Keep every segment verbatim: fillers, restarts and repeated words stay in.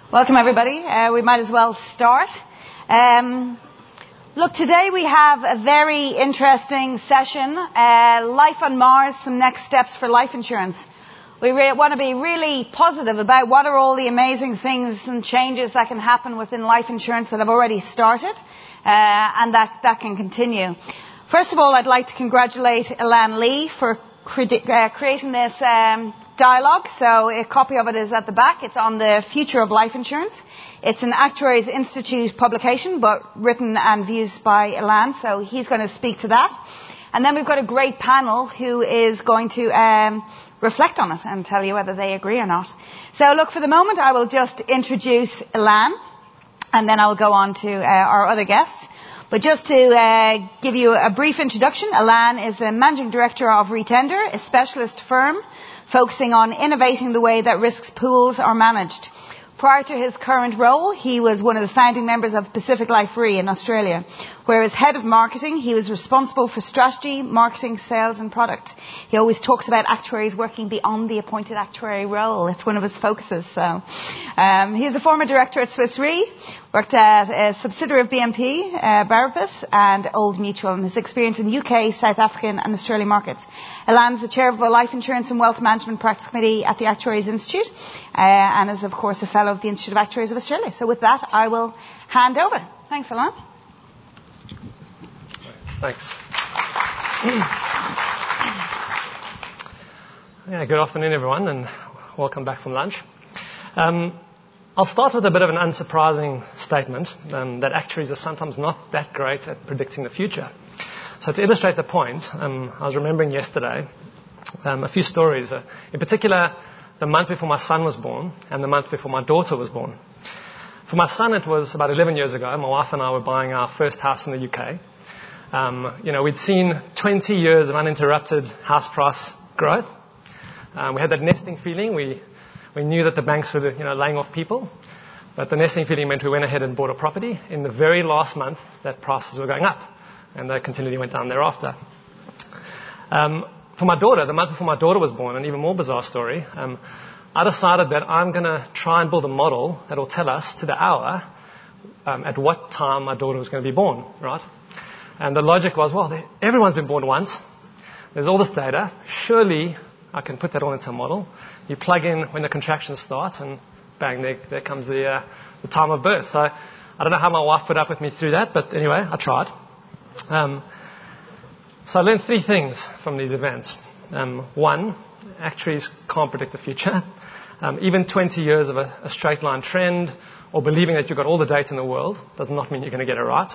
Welcome, everybody. Uh, we might as well start. Um, look, today we have a very interesting session. Uh, life on Mars, some next steps for life insurance. We re- want to be really positive about what are all the amazing things and changes that can happen within life insurance that have already started uh, and that, that can continue. First of all, I'd like to congratulate Elan Lee for cre- uh, creating this um, dialogue. So a copy of it is at the back. It's on the future of life insurance. It's an Actuaries Institute publication, but written and views by Elan. So he's going to speak to that. And then we've got a great panel who is going to um, reflect on it and tell you whether they agree or not. So look, for the moment, I will just introduce Elan, and then I will go on to uh, our other guests. But just to uh, give you a brief introduction, Elan is the Managing Director of Retender, a specialist firm focusing on innovating the way that risks pools are managed. Prior to his current role, he was one of the founding members of Pacific Life Re in Australia, where as head of marketing, he was responsible for strategy, marketing, sales and product. He always talks about actuaries working beyond the appointed actuary role. It's one of his focuses. So, um, he is a former director at Swiss Re, worked at a subsidiary of B N P, uh, Paribas and Old Mutual, and his experience in U K, South African and Australian markets. Elan is the chair of the Life Insurance and Wealth Management Practice Committee at the Actuaries Institute, uh, and is of course a fellow of the Institute of Actuaries of Australia. So with that, I will hand over. Thanks, Elan. Thanks. Yeah, good afternoon, everyone, and welcome back from lunch. Um, I'll start with a bit of an unsurprising statement, um, that actuaries are sometimes not that great at predicting the future. So to illustrate the point, um, I was remembering yesterday um, a few stories, uh, in particular the month before my son was born and the month before my daughter was born. For my son, it was about eleven years ago. My wife and I were buying our first house in the U K. Um, you know, we'd seen twenty years of uninterrupted house price growth. Um, we had that nesting feeling. We we knew that the banks were, you know, laying off people, but the nesting feeling meant we went ahead and bought a property in the very last month that prices were going up, and they continually went down thereafter. Um, for my daughter, the month before my daughter was born, an even more bizarre story, um, I decided that I'm going to try and build a model that will tell us to the hour um, at what time my daughter was going to be born, right? And the logic was, well, everyone's been born once. There's all this data. Surely I can put that all into a model. You plug in when the contractions start, and bang, there, there comes the, uh, the time of birth. So I don't know how my wife put up with me through that, but anyway, I tried. Um, so I learned three things from these events. Um, one, actuaries can't predict the future. Um, even twenty years of a, a straight line trend or believing that you've got all the data in the world does not mean you're going to get it right.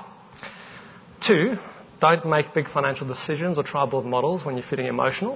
Two, don't make big financial decisions or try to build models when you're feeling emotional.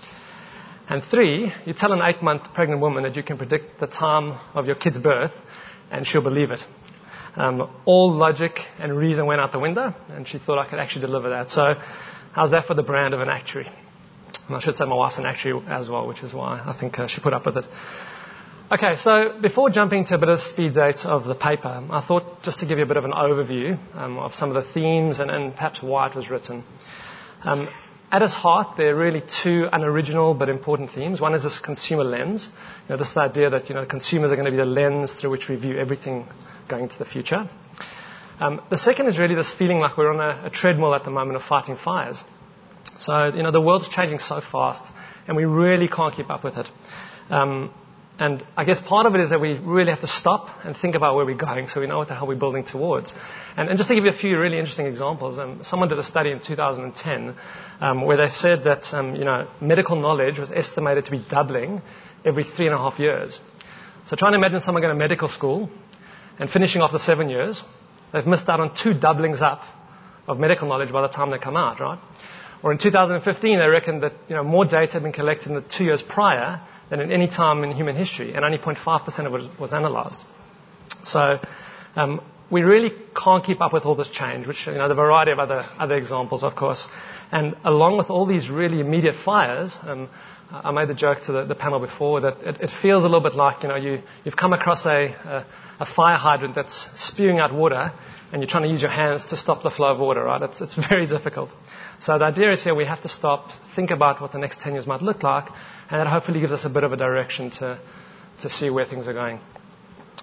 And three, you tell an eight-month pregnant woman that you can predict the time of your kid's birth, and she'll believe it. Um, all logic and reason went out the window, and she thought I could actually deliver that. So how's that for the brand of an actuary? And I should say my wife's an actuary as well, which is why I think uh, she put up with it. Okay, so before jumping to a bit of speed date of the paper, I thought just to give you a bit of an overview um, of some of the themes and, and perhaps why it was written. Um, at its heart, there are really two unoriginal but important themes. One is this consumer lens, you know, this idea that, you know, consumers are going to be the lens through which we view everything going into the future. Um, the second is really this feeling like we're on a, a treadmill at the moment of fighting fires. So, you know, the world's changing so fast, and we really can't keep up with it. Um, And I guess part of it is that we really have to stop and think about where we're going so we know what the hell we're building towards. And, and just to give you a few really interesting examples, um, someone did a study in two thousand ten um, where they've said that um, you know, medical knowledge was estimated to be doubling every three and a half years. So try and imagine someone going to medical school and finishing after seven years. They've missed out on two doublings up of medical knowledge by the time they come out, right? Or in two thousand fifteen, they reckoned that, you know, more data had been collected in the two years prior than at any time in human history, and only zero point five percent of it was analysed. So um, we really can't keep up with all this change, which, you know, the variety of other other examples, of course. And along with all these really immediate fires, um, I made the joke to the, the panel before that it, it feels a little bit like, you know, you, you've come across a, a, a fire hydrant that's spewing out water, and you're trying to use your hands to stop the flow of water, right? It's, it's very difficult. So the idea is here we have to stop, think about what the next ten years might look like, and that hopefully gives us a bit of a direction to, to see where things are going.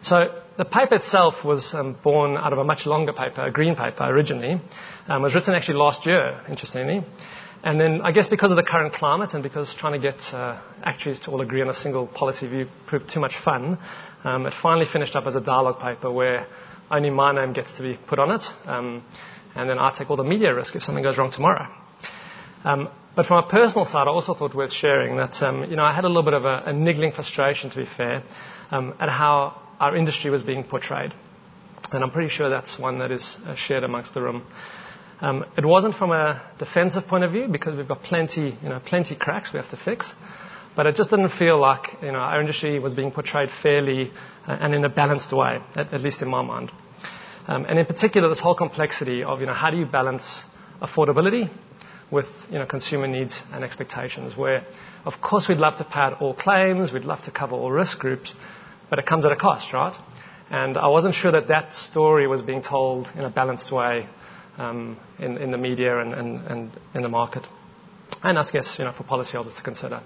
So the paper itself was um, born out of a much longer paper, a green paper originally. Um, it was written actually last year, interestingly. And then I guess because of the current climate and because trying to get uh, actuaries to all agree on a single policy view proved too much fun, um, it finally finished up as a dialogue paper where only my name gets to be put on it. Um, and then I take all the media risk if something goes wrong tomorrow. Um, but from a personal side, I also thought worth sharing that, um, you know, I had a little bit of a, a niggling frustration, to be fair, um, at how our industry was being portrayed. And I'm pretty sure that's one that is uh, shared amongst the room. Um, it wasn't from a defensive point of view because we've got plenty, you know, plenty cracks we have to fix. But it just didn't feel like, you know, our industry was being portrayed fairly uh, and in a balanced way, at, at least in my mind. Um, and in particular, this whole complexity of, you know, how do you balance affordability with, you know, consumer needs and expectations, where, of course, we'd love to pay out all claims, we'd love to cover all risk groups, but it comes at a cost, right? And I wasn't sure that that story was being told in a balanced way um, in, in the media and, and, and in the market. And I guess, you know, for policyholders to consider.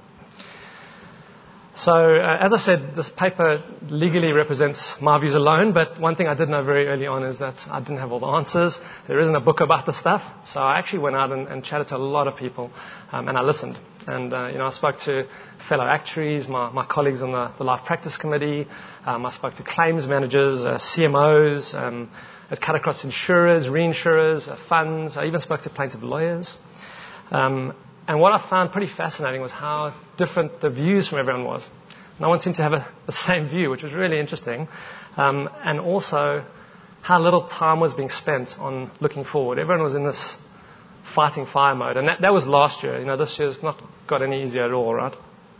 So, uh, as I said, this paper legally represents my views alone, but one thing I did know very early on is that I didn't have all the answers. There isn't a book about the stuff. So I actually went out and, and chatted to a lot of people, um, and I listened. And, uh, you know, I spoke to fellow actuaries, my, my colleagues on the, the Life Practice Committee. Um, I spoke to claims managers, uh, C M Os. Um, it cut across insurers, reinsurers, uh, funds. I even spoke to plaintiff lawyers. Um, And what I found pretty fascinating was how different the views from everyone was. No one seemed to have a, the same view, which was really interesting. Um, and also how little time was being spent on looking forward. Everyone was in this fighting fire mode. And that, that was last year. You know, this year's not got any easier at all, right?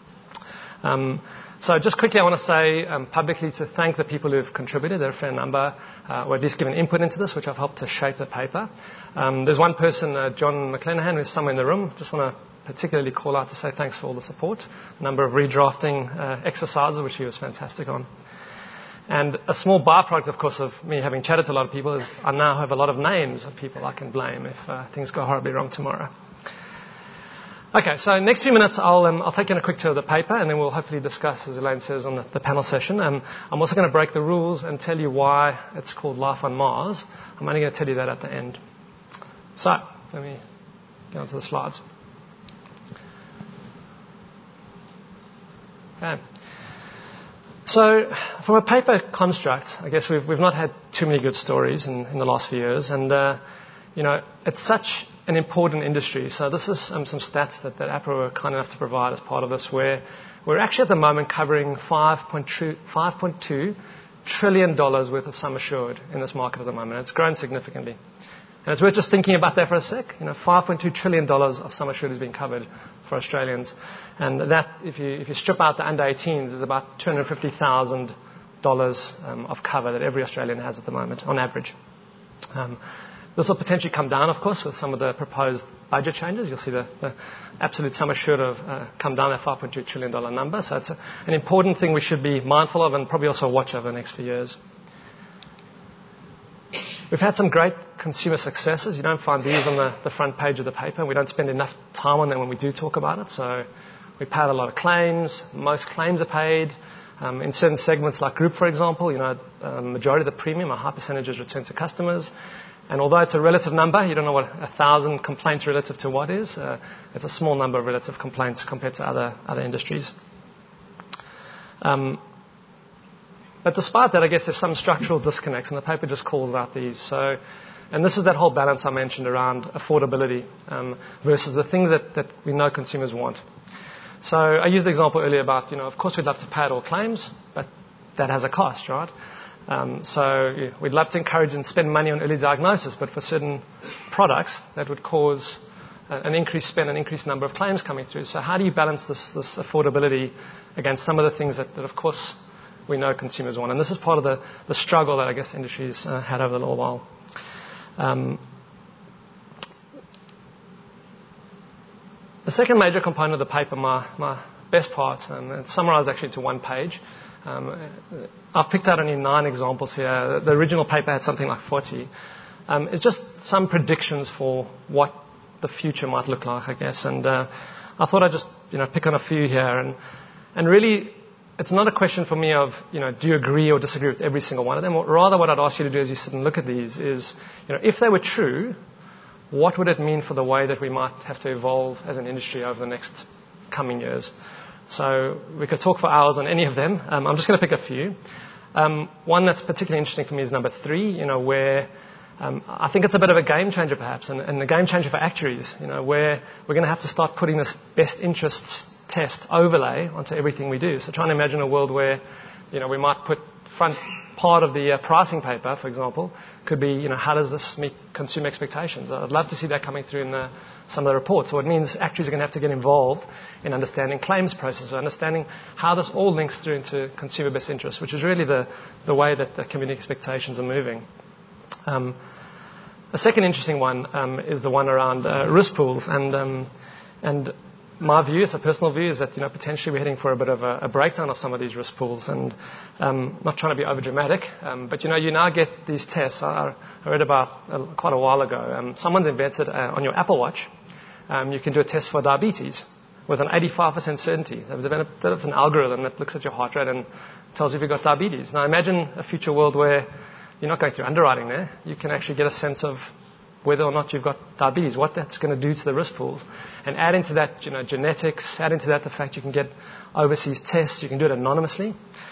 Um, so just quickly, I want to say um, publicly to thank the people who have contributed. There are a fair number, uh, or at least given input into this, which have helped to shape the paper. Um, there's one person, uh, John McClenahan, who's somewhere in the room. Just want to particularly call out to say thanks for all the support. A number of redrafting uh, exercises, which he was fantastic on. And a small byproduct, of course, of me having chatted to a lot of people is I now have a lot of names of people I can blame if uh, things go horribly wrong tomorrow. Okay, so next few minutes I'll, um, I'll take you on a quick tour of the paper and then we'll hopefully discuss, as Elaine says, on the, the panel session. Um, I'm also going to break the rules and tell you why it's called Life on Mars. I'm only going to tell you that at the end. So, let me get onto the slides. Okay. So, from a paper construct, I guess we've, we've not had too many good stories in, in the last few years. And, uh, you know, it's such an important industry. So this is um, some stats that, that APRA were kind enough to provide as part of this, where we're actually at the moment covering five point two trillion dollars worth of sum assured in this market at the moment. It's grown significantly. And it's worth just thinking about that for a sec. You know, five point two trillion dollars of sum assured is being covered for Australians. And that, if you, if you strip out the under eighteens, is about two hundred fifty thousand dollars um, of cover that every Australian has at the moment, on average. Um, This will potentially come down, of course, with some of the proposed budget changes. You'll see the, the absolute sum assured have uh, come down that five point two trillion dollars number. So it's a, an important thing we should be mindful of and probably also watch over the next few years. We've had some great consumer successes. You don't find these on the, the front page of the paper. We don't spend enough time on them when we do talk about it. So we paid a lot of claims. Most claims are paid. Um, in certain segments like group, for example, you know, a majority of the premium, a high percentage is returned to customers. And although it's a relative number, you don't know what a thousand complaints relative to what is. Uh, it's a small number of relative complaints compared to other other industries. Um, but despite that, I guess there's some structural disconnects, and the paper just calls out these. So, and this is that whole balance I mentioned around affordability um, versus the things that, that we know consumers want. So I used the example earlier about, you know, of course we'd love to pay out all claims, but that has a cost, right? Um, so yeah, we'd love to encourage and spend money on early diagnosis, but for certain products that would cause an increased spend, an increased number of claims coming through. So how do you balance this, this affordability against some of the things that, that, of course, we know consumers want? And this is part of the, the struggle that I guess industries uh, had over the little while. Um, the second major component of the paper, my, my best part, and it's summarized actually to one page. Um, I've picked out only nine examples here. The original paper had something like forty. Um, it's just some predictions for what the future might look like, I guess. And uh, I thought I'd just, you know, pick on a few here. And, and really, it's not a question for me of, you know, do you agree or disagree with every single one of them? Rather, what I'd ask you to do as you sit and look at these is, you know, if they were true, what would it mean for the way that we might have to evolve as an industry over the next coming years? So we could talk for hours on any of them. Um, I'm just going to pick a few. Um, one that's particularly interesting for me is number three, you know, where um, I think it's a bit of a game changer perhaps, and, and a game changer for actuaries, you know, where we're going to have to start putting this best interests test overlay onto everything we do. So trying to imagine a world where, you know, we might put front part of the uh, pricing paper, for example, could be, you know, how does this meet consumer expectations? I'd love to see that coming through in the, some of the reports. So it means actuaries are going to have to get involved in understanding claims processes, understanding how this all links through into consumer best interests, which is really the, the way that the community expectations are moving. Um, a second interesting one um, is the one around uh, risk pools, and um, and my view, it's a personal view, is that, you know, potentially we're heading for a bit of a, a breakdown of some of these risk pools, and um, not trying to be overdramatic, um, but, you know, you now get these tests. I, I read about uh, quite a while ago. Um, someone's invented uh, on your Apple Watch, um, you can do a test for diabetes with an eighty-five percent certainty. They've developed an algorithm that looks at your heart rate and tells you if you've got diabetes. Now imagine a future world where you're not going through underwriting there. You can actually get a sense of whether or not you've got diabetes, what that's going to do to the risk pools. And add into that, you know, genetics, add into that the fact you can get overseas tests, you can do it anonymously.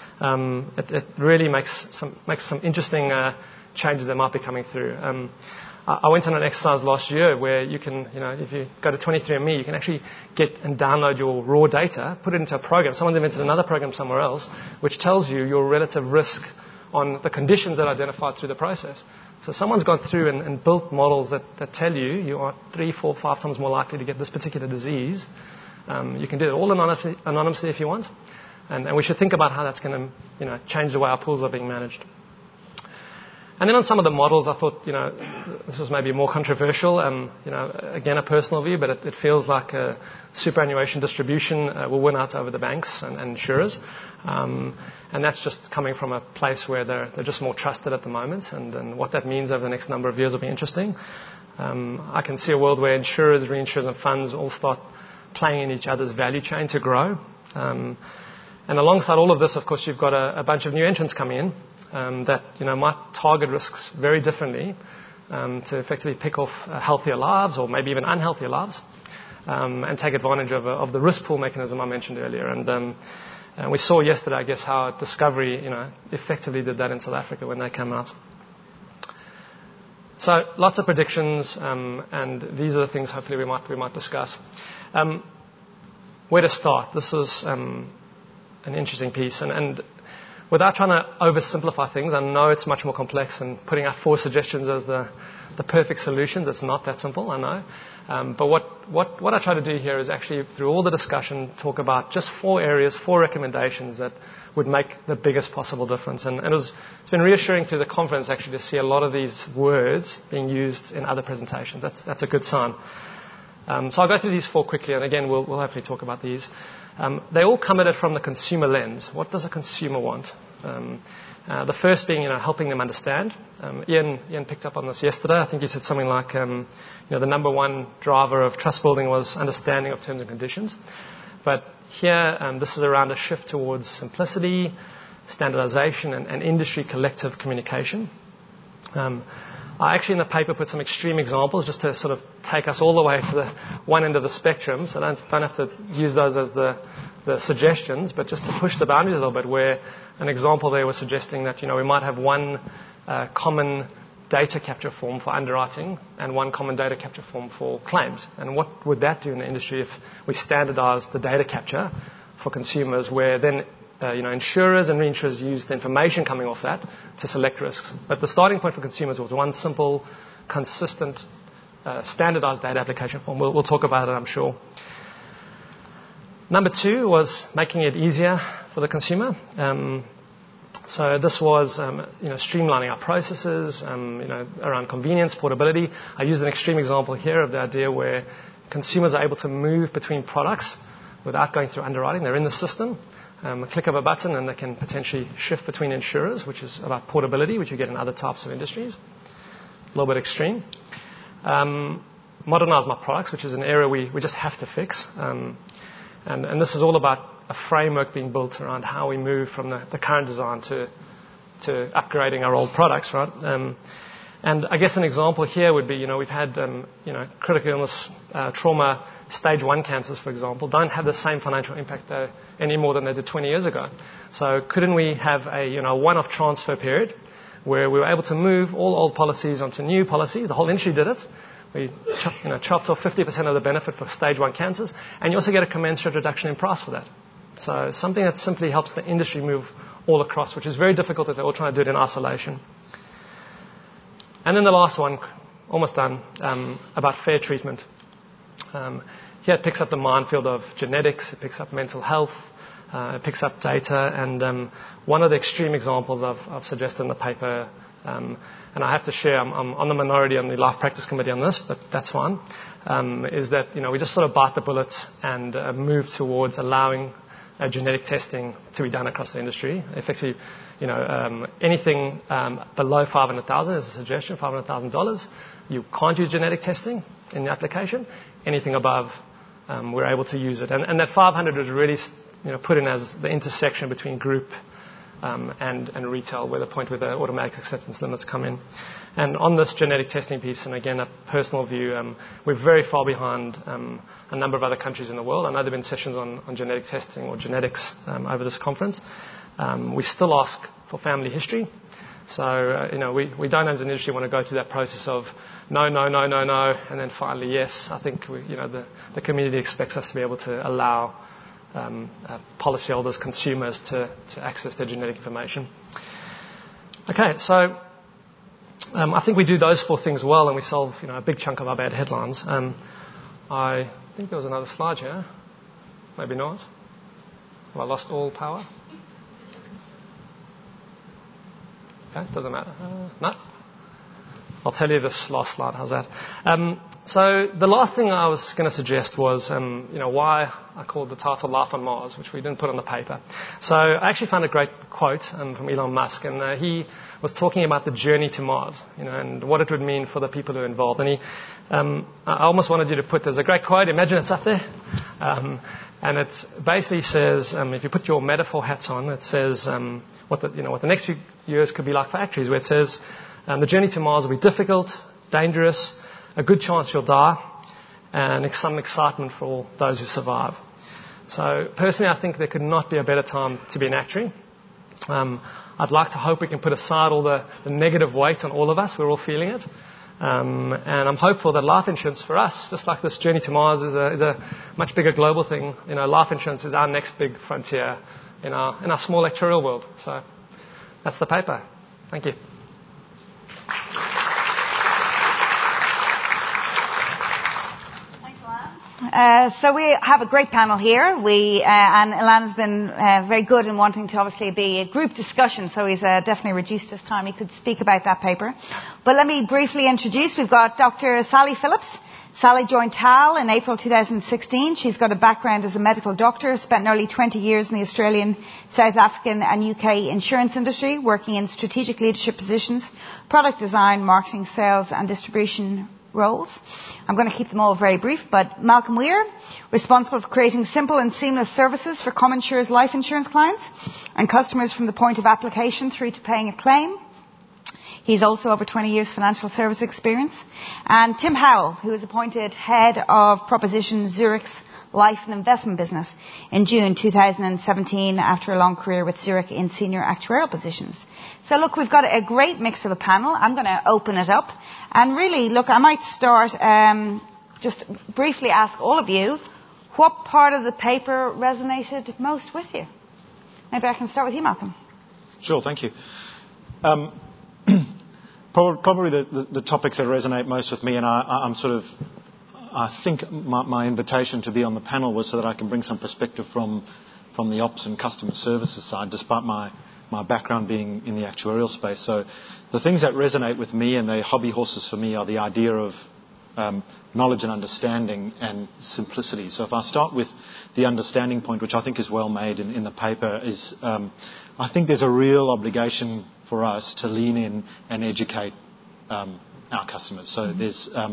Um, it, it really makes some, makes some interesting uh, changes that might be coming through. Um, I, I went on an exercise last year where you can, you know, if you go to twenty-three and me, you can actually get and download your raw data, put it into a program. Someone's invented another program somewhere else, which tells you your relative risk on the conditions that are identified through the process. So someone's gone through and, and built models that, that tell you you are three, four, five times more likely to get this particular disease. Um, you can do it all anonymously, anonymously if you want. And, and we should think about how that's going to, you know, change the way our pools are being managed. And then on some of the models, I thought, you know, this is maybe more controversial. Um, you know, again, a personal view, but it, it feels like a superannuation distribution uh, will win out over the banks and, and insurers. Um, and that's just coming from a place where they're, they're just more trusted at the moment. And, and what that means over the next number of years will be interesting. Um, I can see a world where insurers, reinsurers, and funds all start playing in each other's value chain to grow. Um, and alongside all of this, of course, you've got a, a bunch of new entrants coming in. Um, that, you know, might target risks very differently um, to effectively pick off uh, healthier lives or maybe even unhealthier lives um, and take advantage of, uh, of the risk pool mechanism I mentioned earlier. And, um, and we saw yesterday, I guess, how Discovery, you know, effectively did that in South Africa when they came out. So lots of predictions, um, and these are the things hopefully we might we might discuss. Um, where to start? This was um, an interesting piece, and, and without trying to oversimplify things, I know it's much more complex than putting out four suggestions as the, the perfect solutions. It's not that simple, I know. Um, but what, what, what I try to do here is actually, through all the discussion, talk about just four areas, four recommendations that would make the biggest possible difference. And, and it was, it's been reassuring through the conference, actually, to see a lot of these words being used in other presentations. That's, that's a good sign. Um, so I'll go through these four quickly, and again, we'll, we'll hopefully talk about these. Um, they all come at it from the consumer lens. What does a consumer want? Um, uh, the first being, you know, helping them understand. Um, Ian, Ian picked up on this yesterday. I think he said something like, um, you know, the number one driver of trust building was understanding of terms and conditions. But here, um, this is around a shift towards simplicity, standardization, and, and industry collective communication. Um, I actually in the paper put some extreme examples just to sort of take us all the way to the one end of the spectrum, so don't, don't have to use those as the, the suggestions, but just to push the boundaries a little bit, where an example there was suggesting that, you know, we might have one uh, common data capture form for underwriting and one common data capture form for claims. And what would that do in the industry if we standardize the data capture for consumers, where then Uh, you know, insurers and reinsurers use the information coming off that to select risks. But the starting point for consumers was one simple, consistent, uh, standardized data application form. We'll, we'll talk about it, I'm sure. Number two was making it easier for the consumer. Um, so this was, um, you know, streamlining our processes, um, you know, around convenience, portability. I used an extreme example here of the idea where consumers are able to move between products without going through underwriting. They're in the system. Um, a click of a button and they can potentially shift between insurers, which is about portability, which you get in other types of industries. A little bit extreme. Um, modernize my products, which is an area we, we just have to fix. Um, and, and this is all about a framework being built around how we move from the, the current design to to upgrading our old products, right? Um, and I guess an example here would be, you know, we've had, um, you know, critical illness, uh, trauma, stage one cancers, for example, don't have the same financial impact uh, any more than they did twenty years ago. So couldn't we have a, you know, one-off transfer period where we were able to move all old policies onto new policies? The whole industry did it. We chop, you know, chopped off fifty percent of the benefit for stage one cancers, and you also get a commensurate reduction in price for that. So something that simply helps the industry move all across, which is very difficult if they're all trying to do it in isolation. And then the last one, almost done, um, about fair treatment. Um, here it picks up the minefield of genetics, it picks up mental health, uh, it picks up data, and um, one of the extreme examples I've, I've suggested in the paper, um, and I have to share, I'm, I'm on the minority on the Life Practice Committee on this, but that's fine, um, is that, you know, we just sort of bite the bullet and uh, move towards allowing Uh, genetic testing to be done across the industry. Effectively, you know, um, anything um, below five hundred thousand dollars is a suggestion, five hundred thousand dollars. You can't use genetic testing in the application. Anything above, um, we're able to use it. And, and that five hundred was really, you know, put in as the intersection between group um, and, and retail, where the point where the automatic acceptance limits come in. And on this genetic testing piece, and again, a personal view, um, we're very far behind um, a number of other countries in the world. I know there have been sessions on, on genetic testing or genetics um, over this conference. Um, we still ask for family history. So, uh, you know, we, we don't as an industry want to go through that process of no, no, no, no, no, and then finally yes. I think, we, you know, the, the community expects us to be able to allow um, uh, policyholders, consumers to, to access their genetic information. Okay, so Um, I think we do those four things well, and we solve, you know, a big chunk of our bad headlines. Um, I think there was another slide here. Maybe not. Have I lost all power? Okay, doesn't matter. Uh, no. I'll tell you this last slide. How's that? Um, so the last thing I was going to suggest was, um, you know, why I called the title Life on Mars, which we didn't put on the paper. So I actually found a great quote um, from Elon Musk, and uh, he was talking about the journey to Mars, you know, and what it would mean for the people who are involved. And he, um, I almost wanted you to put, there's a great quote, imagine it's up there, um, and it basically says, um, if you put your metaphor hats on, it says um, what the, you know, what the next few years could be like for actuaries, where it says um, the journey to Mars will be difficult, dangerous, a good chance you'll die, and some excitement for all those who survive. So personally, I think there could not be a better time to be an actuary. Um, I'd like to hope we can put aside all the, the negative weight on all of us. We're all feeling it. Um, and I'm hopeful that life insurance for us, just like this journey to Mars, is a, is a much bigger global thing. You know, life insurance is our next big frontier in our, in our small actuarial world. So that's the paper. Thank you. Uh, so we have a great panel here. We uh, and Ilan's been uh, very good in wanting to obviously be a group discussion, so he's uh, definitely reduced his time. He could speak about that paper. But let me briefly introduce. We've got Doctor Sally Phillips. Sally joined T A L in April twenty sixteen. She's got a background as a medical doctor, spent nearly twenty years in the Australian, South African and U K insurance industry, working in strategic leadership positions, product design, marketing, sales and distribution roles. I'm going to keep them all very brief, but Malcolm Weir, responsible for creating simple and seamless services for ComInsure's life insurance clients and customers from the point of application through to paying a claim. He's also over twenty years financial service experience. And Tim Howell, who was appointed head of Proposition Zurich's life and investment business in June twenty seventeen after a long career with Zurich in senior actuarial positions. So look, we've got a great mix of a panel. I'm going to open it up. And really, look, I might start, um, just briefly ask all of you, what part of the paper resonated most with you? Maybe I can start with you, Malcolm. Sure, thank you. Um, probably the, the, the topics that resonate most with me, and I, I'm sort of, I think my, my invitation to be on the panel was so that I can bring some perspective from, from the ops and customer services side, despite my, my background being in the actuarial space. So the things that resonate with me and the hobby horses for me are the idea of um, knowledge and understanding and simplicity. So if I start with the understanding point, which I think is well made in, in the paper, is um, I think there's a real obligation for us to lean in and educate um, our customers. So mm-hmm. there's, um,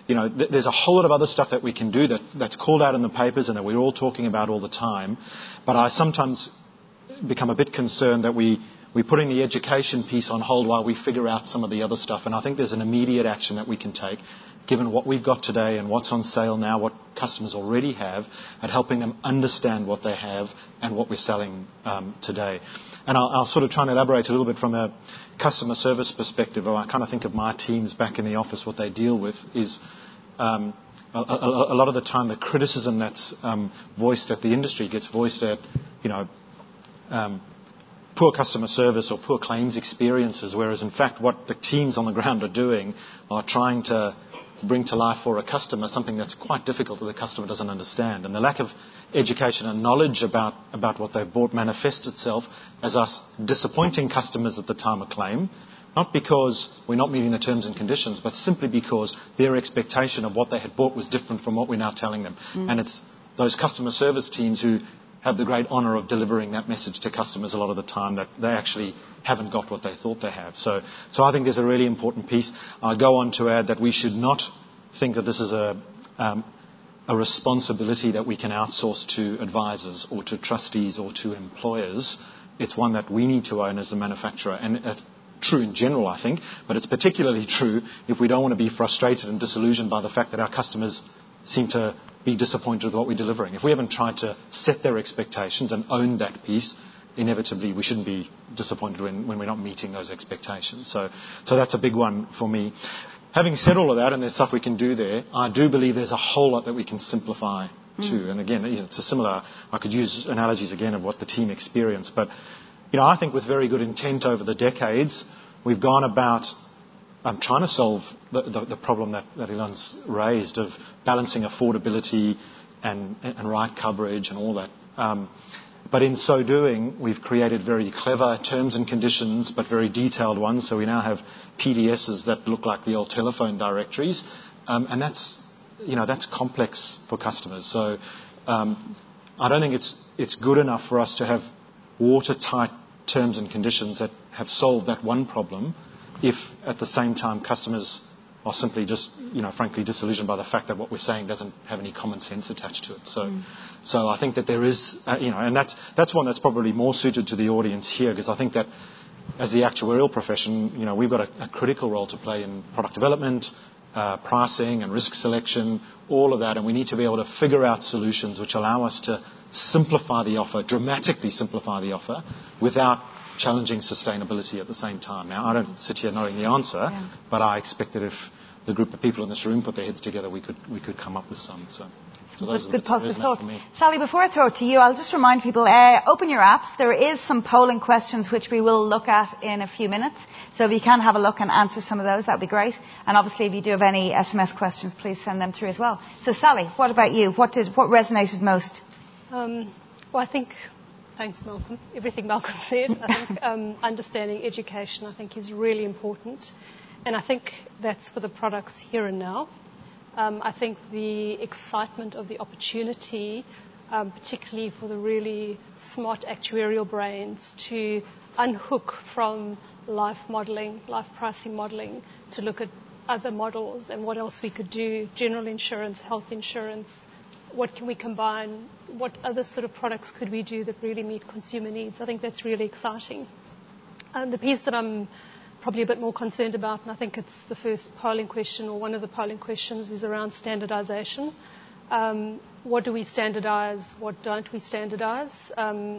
you know, th- there's a whole lot of other stuff that we can do that, that's called out in the papers and that we're all talking about all the time. But I sometimes become a bit concerned that we, we're putting the education piece on hold while we figure out some of the other stuff. And I think there's an immediate action that we can take, given what we've got today and what's on sale now, what customers already have, at helping them understand what they have and what we're selling um, today. And I'll, I'll sort of try and elaborate a little bit from a customer service perspective. I kind of think of my teams back in the office, what they deal with is um, a, a, a lot of the time the criticism that's um, voiced at the industry gets voiced at, you know, um, poor customer service or poor claims experiences, whereas in fact what the teams on the ground are doing are trying to bring to life for a customer something that's quite difficult that the customer doesn't understand. And the lack of education and knowledge about, about what they've bought manifests itself as us disappointing customers at the time of claim, not because we're not meeting the terms and conditions, but simply because their expectation of what they had bought was different from what we're now telling them. Mm. And it's those customer service teams who have the great honour of delivering that message to customers a lot of the time that they actually haven't got what they thought they have. So, so I think there's a really important piece. I go on to add that we should not think that this is a, um, a responsibility that we can outsource to advisors or to trustees or to employers. It's one that we need to own as the manufacturer. And it's true in general, I think, but it's particularly true if we don't want to be frustrated and disillusioned by the fact that our customers seem to be disappointed with what we're delivering. If we haven't tried to set their expectations and own that piece, inevitably we shouldn't be disappointed when, when we're not meeting those expectations. So, so that's a big one for me. Having said all of that, and there's stuff we can do there, I do believe there's a whole lot that we can simplify mm. too. And again, it's a similar, I could use analogies again of what the team experienced. But, you know, I think with very good intent over the decades, we've gone about I'm trying to solve the, the, the problem that, that Elon's raised of balancing affordability and, and right coverage and all that. Um, but in so doing, we've created very clever terms and conditions, but very detailed ones. So we now have P D Ss that look like the old telephone directories. Um, and that's, you know, that's complex for customers. So um, I don't think it's, it's good enough for us to have watertight terms and conditions that have solved that one problem, if at the same time customers are simply just, you know, frankly disillusioned by the fact that what we're saying doesn't have any common sense attached to it. So, mm. so I think that there is, uh, you know, and that's that's one that's probably more suited to the audience here, because I think that as the actuarial profession, you know, we've got a, a critical role to play in product development, uh, pricing and risk selection, all of that, and we need to be able to figure out solutions which allow us to simplify the offer, dramatically simplify the offer, without challenging sustainability at the same time. Now, I don't sit here knowing the answer, yeah. but I expect that if the group of people in this room put their heads together, we could we could come up with some. So, so those good, are good positive thoughts. for me. Sally, before I throw it to you, I'll just remind people, uh, open your apps. There is some polling questions which we will look at in a few minutes. So if you can have a look and answer some of those, that would be great. And obviously, if you do have any S M S questions, please send them through as well. So, Sally, what about you? What did what resonated most? Um, well, I think... Thanks, Malcolm. Everything Malcolm said. I think um, understanding education, I think, is really important. And I think that's for the products here and now. Um, I think the excitement of the opportunity, um, particularly for the really smart actuarial brains, to unhook from life modelling, life pricing modelling, to look at other models and what else we could do, general insurance, health insurance. What can we combine? What other sort of products could we do that really meet consumer needs? I think that's really exciting. And the piece that I'm probably a bit more concerned about, and I think it's the first polling question or one of the polling questions, is around standardization. Um, what do we standardize? What don't we standardize? Um,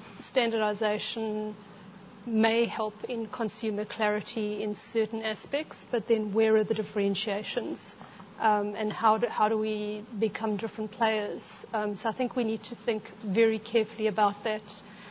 standardization may help in consumer clarity in certain aspects, but then where are the differentiations? Um, and how do, how do we become different players? Um, so I think we need to think very carefully about that.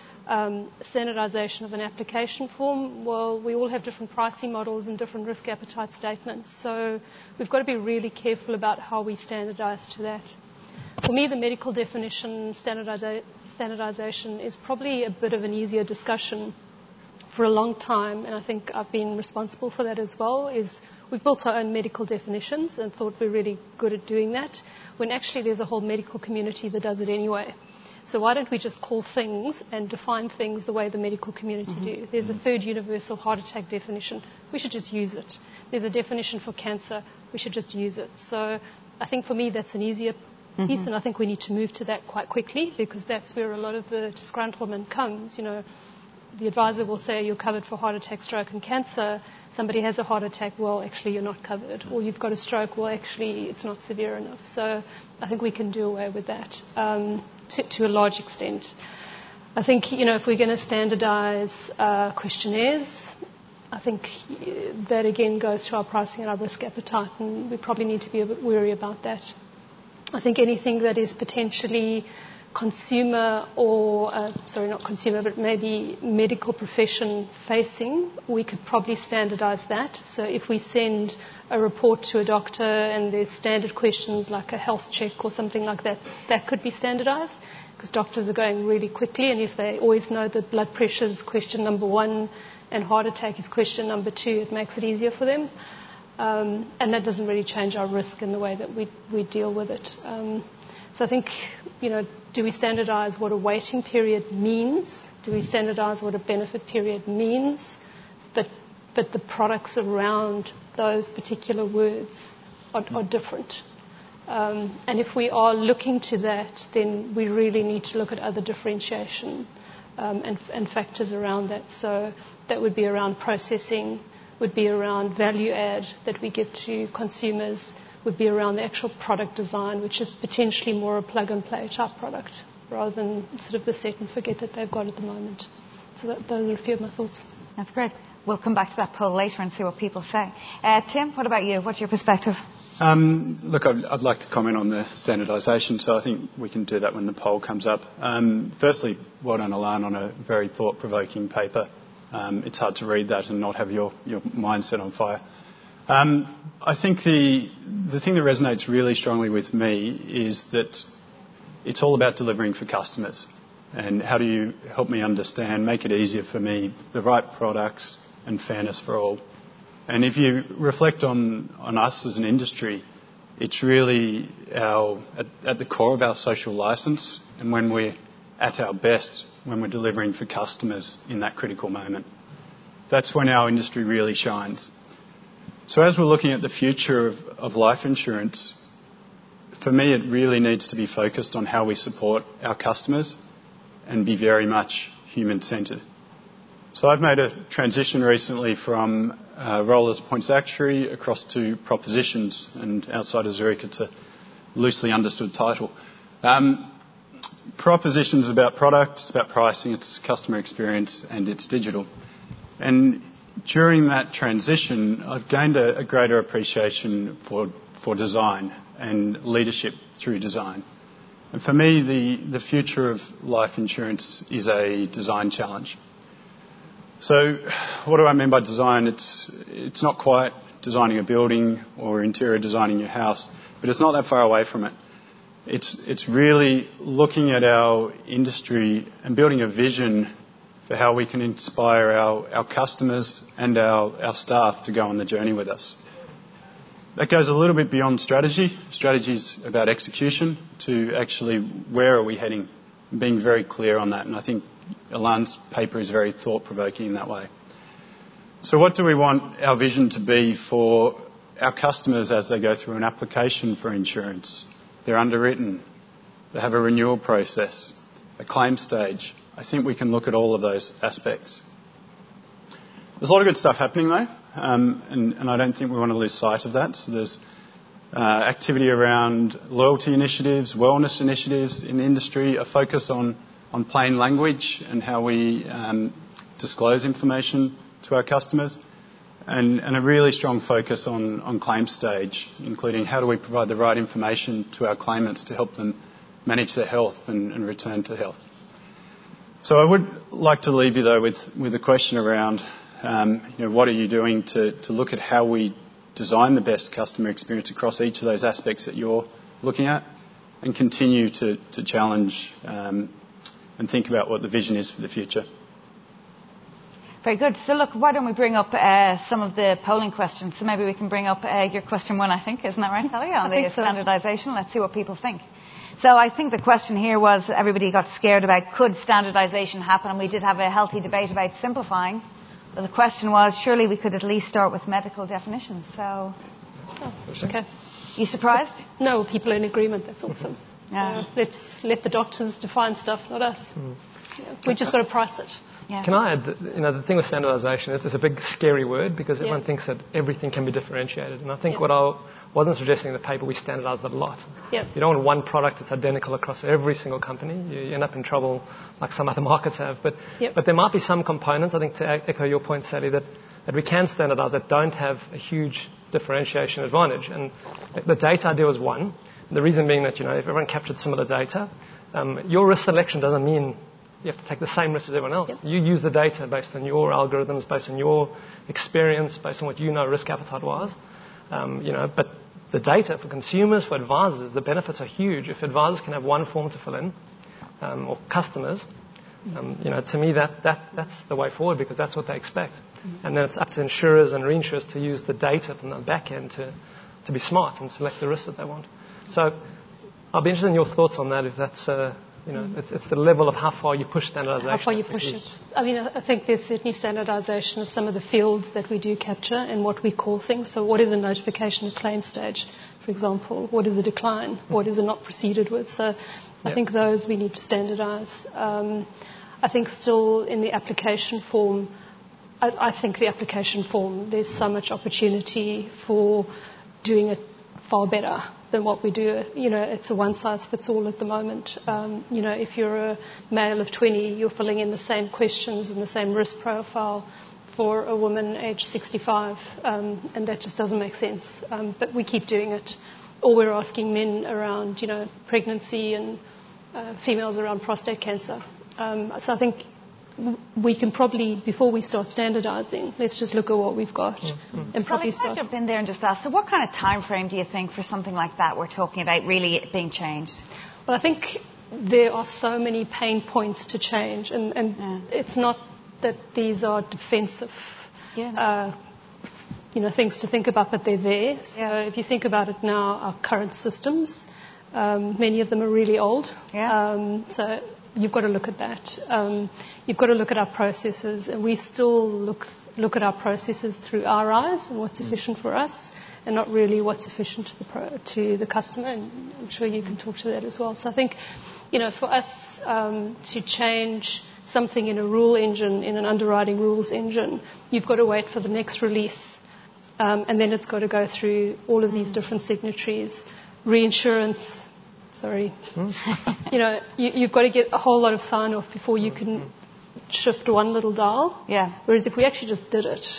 Um, standardization of an application form, well, we all have different pricing models and different risk appetite statements. So we've got to be really careful about how we standardize to that. For me, the medical definition standardiza- standardization is probably a bit of an easier discussion. For a long time, and I think I've been responsible for that as well, is we've built our own medical definitions and thought we're really good at doing that, when actually there's a whole medical community that does it anyway. So why don't we just call things and define things the way the medical community mm-hmm. do? There's a third universal heart attack definition. We should just use it. There's a definition for cancer. We should just use it. So I think for me that's an easier mm-hmm. piece, and I think we need to move to that quite quickly, because that's where a lot of the disgruntlement comes. You know, the advisor will say you're covered for heart attack, stroke and cancer. Somebody has a heart attack, well, actually you're not covered. Or you've got a stroke, well, actually it's not severe enough. So I think we can do away with that um, to, to a large extent. I think, you know, if we're going to standardize uh, questionnaires, I think that again goes to our pricing and our risk appetite, and we probably need to be a bit wary about that. I think anything that is potentially consumer or, uh, sorry, not consumer, but maybe medical profession facing, we could probably standardize that. So if we send a report to a doctor and there's standard questions like a health check or something like that, that could be standardized, because doctors are going really quickly, and if they always know that blood pressure is question number one and heart attack is question number two, it makes it easier for them. Um, and that doesn't really change our risk in the way that we, we deal with it. Um, So I think, you know, do we standardize what a waiting period means? Do we standardize what a benefit period means? But but the products around those particular words are, are different. Um, and if we are looking to that, then we really need to look at other differentiation um, and, and factors around that. So that would be around processing, would be around value add that we give to consumers, would be around the actual product design, which is potentially more a plug-and-play type product rather than sort of the set and forget that they've got at the moment. So that, those are a few of my thoughts. That's great. We'll come back to that poll later and see what people say. Uh, Tim, what about you? What's your perspective? Um, look, I'd, I'd like to comment on the standardisation, so I think we can do that when the poll comes up. Um, firstly, well done, Alan, on a very thought-provoking paper. Um, it's hard to read that and not have your, your mindset on fire. Um, I think the the thing that resonates really strongly with me is that it's all about delivering for customers. And how do you help me understand, make it easier for me, the right products and fairness for all. And if you reflect on, on us as an industry, it's really our at, at the core of our social licence, and when we're at our best, when we're delivering for customers in that critical moment. That's when our industry really shines. So as we're looking at the future of, of life insurance, for me it really needs to be focused on how we support our customers and be very much human-centred. So I've made a transition recently from uh, role as points actuary across to propositions, and outside of Zurich it's a loosely understood title. Um, propositions is about product, it's about pricing, it's customer experience, and it's digital. And during that transition, I've gained a, a greater appreciation for, for design and leadership through design. And for me, the, the future of life insurance is a design challenge. So what do I mean by design? It's, it's not quite designing a building or interior designing your house, but it's not that far away from it. It's, it's really looking at our industry and building a vision for how we can inspire our, our customers and our, our staff to go on the journey with us. That goes a little bit beyond strategy. Strategy is about execution to actually where are we heading, being very clear on that. And I think Alan's paper is very thought-provoking in that way. So what do we want our vision to be for our customers as they go through an application for insurance? They're underwritten. They have a renewal process, a claim stage. I think we can look at all of those aspects. There's a lot of good stuff happening though, um, and, and I don't think we want to lose sight of that. So there's uh, activity around loyalty initiatives, wellness initiatives in the industry, a focus on, on plain language and how we um, disclose information to our customers, and, and a really strong focus on, on claim stage, including how do we provide the right information to our claimants to help them manage their health and, and return to health. So I would like to leave you, though, with, with a question around, um, you know, what are you doing to, to look at how we design the best customer experience across each of those aspects that you're looking at, and continue to, to challenge um, and think about what the vision is for the future. Very good. So look, why don't we bring up uh, some of the polling questions? So maybe we can bring up uh, your question one, I think. Isn't that right, Kelly, on the so. standardisation? Let's see what people think. So I think the question here was, everybody got scared about could standardisation happen, and we did have a healthy debate about simplifying. But the question was, surely we could at least start with medical definitions. So, oh, okay. You surprised? No, people are in agreement. That's awesome. Yeah. So let's let the doctors define stuff, not us. Mm. Yeah. We've just got to price it. Yeah. Can I add, that, you know, the thing with standardisation, it's, it's a big scary word because everyone yeah. thinks that everything can be differentiated. And I think yeah. what I wasn't suggesting in the paper, we standardised it a lot. Yeah. You don't want one product that's identical across every single company. You, you end up in trouble like some other markets have. But, yep. but there might be some components, I think to echo your point, Sally, that, that we can standardise that don't have a huge differentiation advantage. And the data idea was one. The reason being that, you know, if everyone captured similar data, um, your risk selection doesn't mean you have to take the same risk as everyone else. Yep. You use the data based on your algorithms, based on your experience, based on what you know risk appetite-wise. Um, you know, but the data for consumers, for advisors, the benefits are huge. If advisors can have one form to fill in, um, or customers, um, you know, to me that, that that's the way forward because that's what they expect. Mm-hmm. And then it's up to insurers and reinsurers to use the data from the back end to, to be smart and select the risk that they want. So I'll be interested in your thoughts on that if that's... Uh, You know, it's, it's the level of how far you push standardisation. How far you push it. I mean, I think there's certainly standardisation of some of the fields that we do capture and what we call things. So what is a notification at claim stage, for example? What is a decline? What is a not proceeded with? So I yep. think those we need to standardise. Um, I think still in the application form, I, I think the application form, there's so much opportunity for doing it far better than what we do. You know, it's a one-size-fits-all at the moment. Um, you know, if you're a male of twenty, you're filling in the same questions and the same risk profile for a woman aged sixty-five, um, and that just doesn't make sense. Um, but we keep doing it. Or we're asking men around, you know, pregnancy and uh, females around prostate cancer. Um, so I think we can probably, before we start standardising, let's just look at what we've got mm-hmm. and probably start. Can I jump in there and just ask, so what kind of time frame do you think for something like that we're talking about really being changed? Well, I think there are so many pain points to change, and, and yeah. it's not that these are defensive yeah, no. uh, you know, things to think about, but they're there. So yeah. if you think about it now, our current systems, um, many of them are really old. Yeah. Um, so you've got to look at that. Um, you've got to look at our processes, and we still look look at our processes through our eyes and what's efficient for us, and not really what's efficient to the pro, to the customer. And I'm sure you can talk to that as well. So I think, you know, for us um, to change something in a rule engine, in an underwriting rules engine, you've got to wait for the next release, um, and then it's got to go through all of these different signatories, reinsurance. Sorry. you know, you, you've got to get a whole lot of sign-off before you can shift one little dial. Yeah. Whereas if we actually just did it,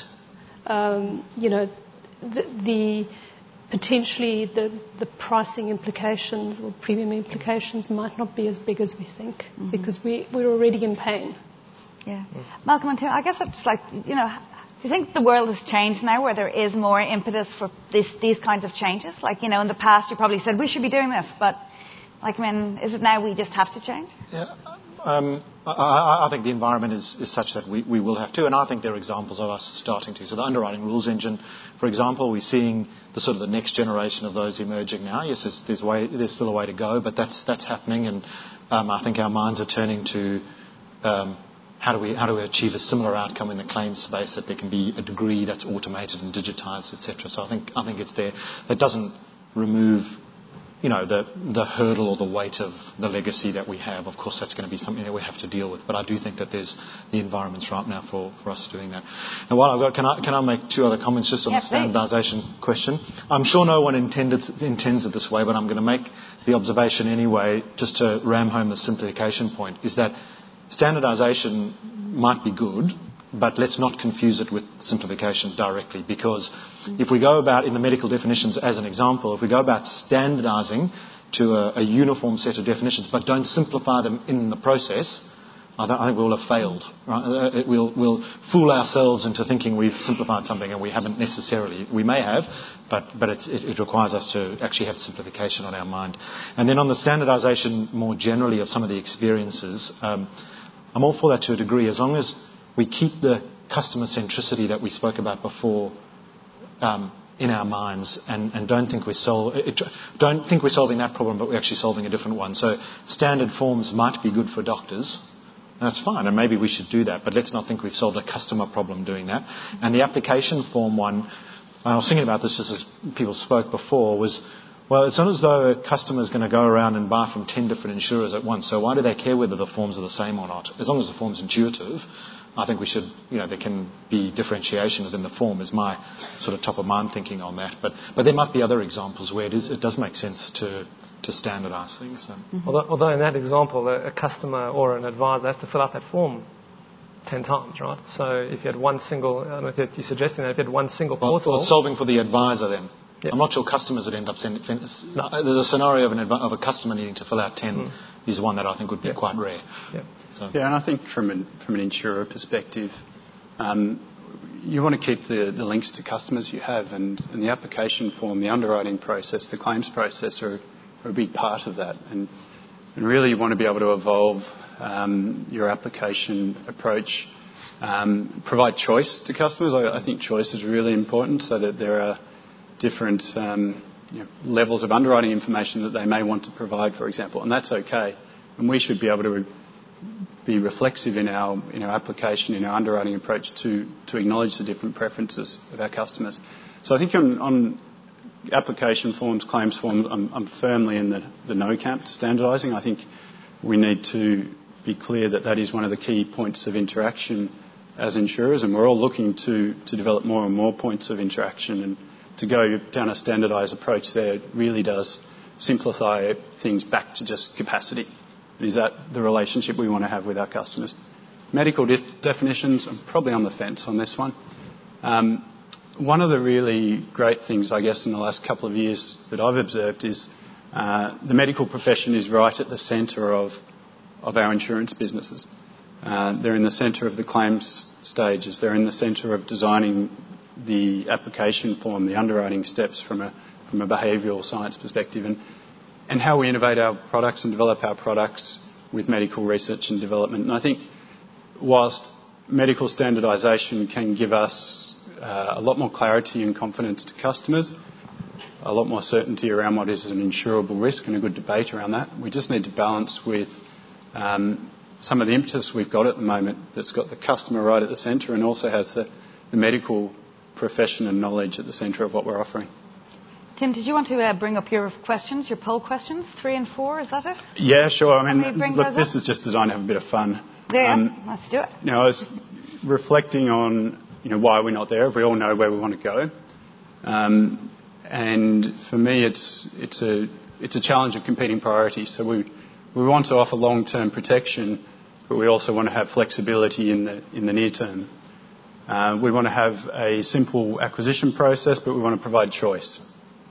um, you know, the, the potentially the, the pricing implications or premium implications might not be as big as we think mm-hmm. because we, we're already in pain. Yeah. Mm-hmm. Malcolm and Tim, I guess it's like, you know, do you think the world has changed now where there is more impetus for this, these kinds of changes? Like, you know, in the past you probably said we should be doing this, but like, I mean, is it now we just have to change? Yeah, um, I, I think the environment is, is such that we, we will have to, and I think there are examples of us starting to. So the underwriting rules engine, for example, we're seeing the sort of the next generation of those emerging now. Yes, there's, there's, way, there's still a way to go, but that's that's happening, and um, I think our minds are turning to um, how do we how do we achieve a similar outcome in the claims space, that there can be a degree that's automated and digitised, et cetera. So I think I think it's there. That doesn't remove, you know, the, the hurdle or the weight of the legacy that we have. Of course, that's going to be something that we have to deal with. But I do think that there's the environment's right now for, for us doing that. Now, while I've got, can I, can I make two other comments just on yeah, the standardisation question? I'm sure no one intended, intends it this way, but I'm going to make the observation anyway, just to ram home the simplification point, is that standardisation might be good, but let's not confuse it with simplification directly, because if we go about, in the medical definitions as an example, if we go about standardising to a, a uniform set of definitions but don't simplify them in the process, I, th- I think we'll have failed. Right? It, we'll, we'll fool ourselves into thinking we've simplified something, and we haven't necessarily. We may have, but, but it, it requires us to actually have simplification on our mind. And then on the standardisation more generally of some of the experiences, um, I'm all for that to a degree, as long as we keep the customer centricity that we spoke about before um, in our minds and, and don't think we're sol- it, don't think we're solving that problem, but we're actually solving a different one. So standard forms might be good for doctors. That's fine, and maybe we should do that, but let's not think we've solved a customer problem doing that. And the application form one, and I was thinking about this just as people spoke before, was, well, it's not as though a customer is going to go around and buy from ten different insurers at once, so why do they care whether the forms are the same or not? As long as the form's intuitive, I think we should, you know, there can be differentiation within the form is my sort of top of mind thinking on that. But but there might be other examples where it is it does make sense to to standardise things. So. Mm-hmm. Although, although in that example, a, a customer or an advisor has to fill out that form ten times, right? So if you had one single, I don't know if you're suggesting that if you had one single well, portal... Well, solving for the advisor then. Yeah. I'm not sure customers would end up sending... No. There's a scenario of, an adv- of a customer needing to fill out ten mm. is one that I think would be yeah. quite rare. Yeah. So. Yeah, and I think from an, from an insurer perspective, um, you want to keep the, the links to customers you have, and, and the application form, the underwriting process, the claims process are, are a big part of that. And, and really you want to be able to evolve um, your application approach, um, provide choice to customers. I, I think choice is really important so that there are different um, you know, levels of underwriting information that they may want to provide, for example, and that's okay. And we should be able to re- be reflexive in our in our application, in our underwriting approach to, to acknowledge the different preferences of our customers. So I think on, on application forms, claims forms, I'm, I'm firmly in the, the no camp to standardising. I think we need to be clear that that is one of the key points of interaction as insurers, and we're all looking to, to develop more and more points of interaction, and to go down a standardised approach there really does simplify things back to just capacity. Is that the relationship we want to have with our customers? Medical de- definitions, I'm probably on the fence on this one. Um, one of the really great things, I guess, in the last couple of years that I've observed is uh, the medical profession is right at the centre of, of our insurance businesses. Uh, they're in the centre of the claims stages. They're in the centre of designing the application form, the underwriting steps from a from a behavioural science perspective, and and how we innovate our products and develop our products with medical research and development. And I think whilst medical standardisation can give us uh, a lot more clarity and confidence to customers, a lot more certainty around what is an insurable risk and a good debate around that, we just need to balance with um, some of the impetus we've got at the moment that's got the customer right at the centre and also has the, the medical profession and knowledge at the centre of what we're offering. Tim, did you want to uh, bring up your questions, your poll questions, three and four, is that it? Yeah, sure. I mean, look, this up? is just designed to have a bit of fun. Yeah, um, let's do it. You know, I was reflecting on, you know, why we're not there. If we all know where we want to go, um, and for me, it's it's a it's a challenge of competing priorities. So we we want to offer long-term protection, but we also want to have flexibility in the in the near term. Uh, we want to have a simple acquisition process, but we want to provide choice.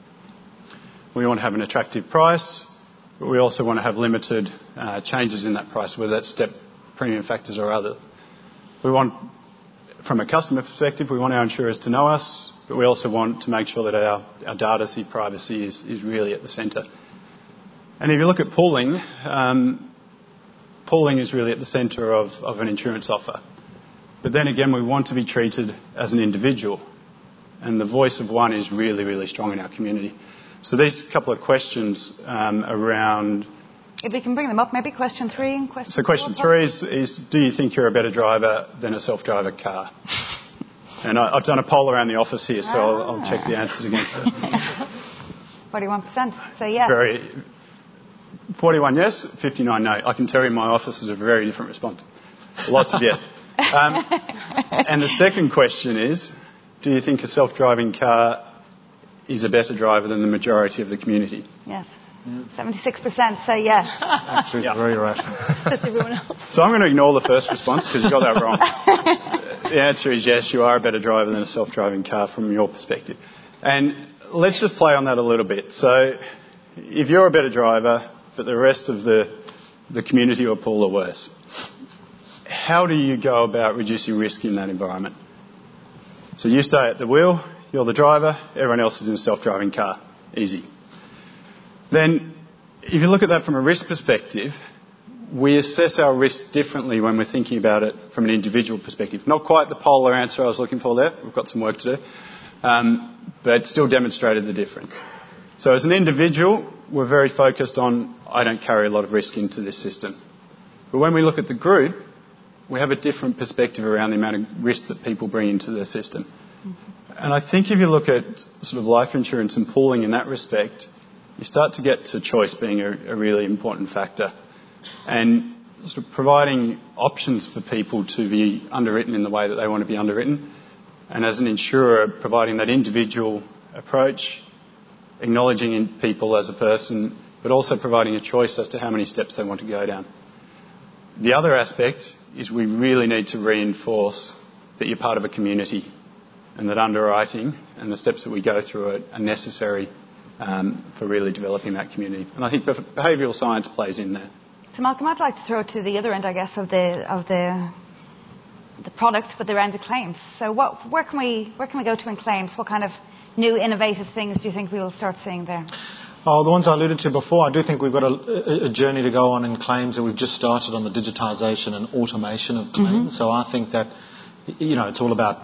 We want to have an attractive price, but we also want to have limited uh, changes in that price, whether that's step premium factors or other. We want, from a customer perspective, we want our insurers to know us, but we also want to make sure that our, our data privacy is, is really at the centre. And if you look at pooling, um, pooling is really at the centre of, of an insurance offer. But then again, we want to be treated as an individual. And the voice of one is really, really strong in our community. So these couple of questions um, around... If we can bring them up, maybe question three and question So question four, three is, is, do you think you're a better driver than a self-driver car? And I, I've done a poll around the office here, so ah. I'll, I'll check the answers against that. forty-one percent say yes. Very, forty-one yes, fifty-nine no. I can tell you my office is a very different response. Lots of yes. Um, and the second question is, do you think a self-driving car is a better driver than the majority of the community? Yes. seventy-six percent say yes. Actually, it's very rational. That's everyone else. So I'm going to ignore the first response because you got that wrong. The answer is yes, you are a better driver than a self-driving car from your perspective. And let's just play on that a little bit. So if you're a better driver, but the rest of the, the community or pool are worse, how do you go about reducing risk in that environment? So you stay at the wheel, you're the driver, everyone else is in a self-driving car. Easy. Then, if you look at that from a risk perspective, we assess our risk differently when we're thinking about it from an individual perspective. Not quite the polar answer I was looking for there. We've got some work to do. Um, but still demonstrated the difference. So as an individual, we're very focused on, I don't carry a lot of risk into this system. But when we look at the group, we have a different perspective around the amount of risk that people bring into the system. Mm-hmm. And I think if you look at sort of life insurance and pooling in that respect, you start to get to choice being a, a really important factor. And sort of providing options for people to be underwritten in the way that they want to be underwritten. And as an insurer, providing that individual approach, acknowledging in people as a person, but also providing a choice as to how many steps they want to go down. The other aspect is we really need to reinforce that you're part of a community and that underwriting and the steps that we go through it are necessary um, for really developing that community. And I think behavioural science plays in there. So Malcolm, I'd like to throw it to the other end, I guess, of the of the the product, but around the claims. So what, where can we where can we go to in claims? What kind of new innovative things do you think we will start seeing there? Oh, the ones I alluded to before, I do think we've got a, a journey to go on in claims, and we've just started on the digitisation and automation of claims. Mm-hmm. So I think that, you know, it's all about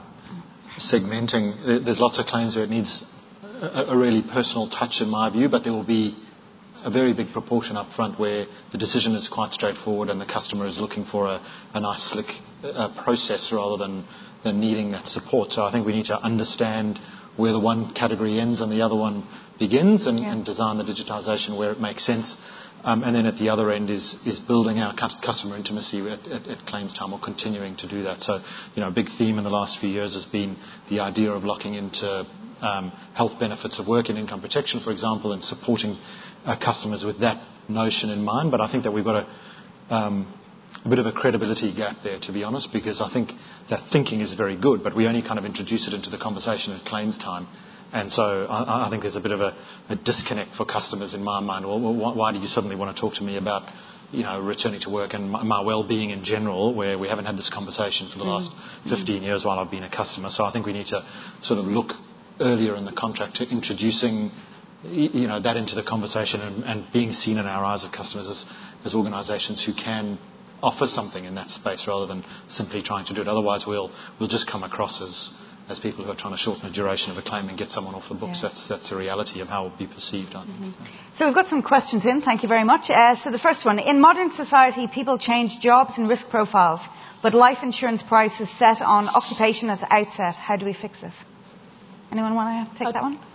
segmenting. There's lots of claims where it needs a, a really personal touch, in my view, but there will be a very big proportion up front where the decision is quite straightforward and the customer is looking for a, a nice, slick uh, process rather than, than needing that support. So I think we need to understand where the one category ends and the other one begins, and, yeah. and design the digitisation where it makes sense. Um, and then at the other end is, is building our customer intimacy at, at, at claims time, or continuing to do that. So, you know, a big theme in the last few years has been the idea of locking into um, health benefits of work and income protection, for example, and supporting uh, customers with that notion in mind. But I think that we've got a, um, a bit of a credibility gap there, to be honest, because I think that thinking is very good, but we only kind of introduce it into the conversation at claims time. And so I, I think there's a bit of a, a disconnect for customers in my mind. Well, why, why do you suddenly want to talk to me about, you know, returning to work and my, my well-being in general, where we haven't had this conversation for the last fifteen years while I've been a customer? So I think we need to sort of look earlier in the contract to introducing, you know, that into the conversation, and, and being seen in our eyes of customers as, as organisations who can offer something in that space rather than simply trying to do it. Otherwise, we'll we'll just come across as as people who are trying to shorten the duration of a claim and get someone off the books. Yeah. That's that's the reality of how it will be perceived, I think. Mm-hmm. So. so we've got some questions in. Thank you very much. Uh, so the first one: in modern society, people change jobs and risk profiles, but life insurance price is set on occupation at the outset. How do we fix this? Anyone want to take uh, that one?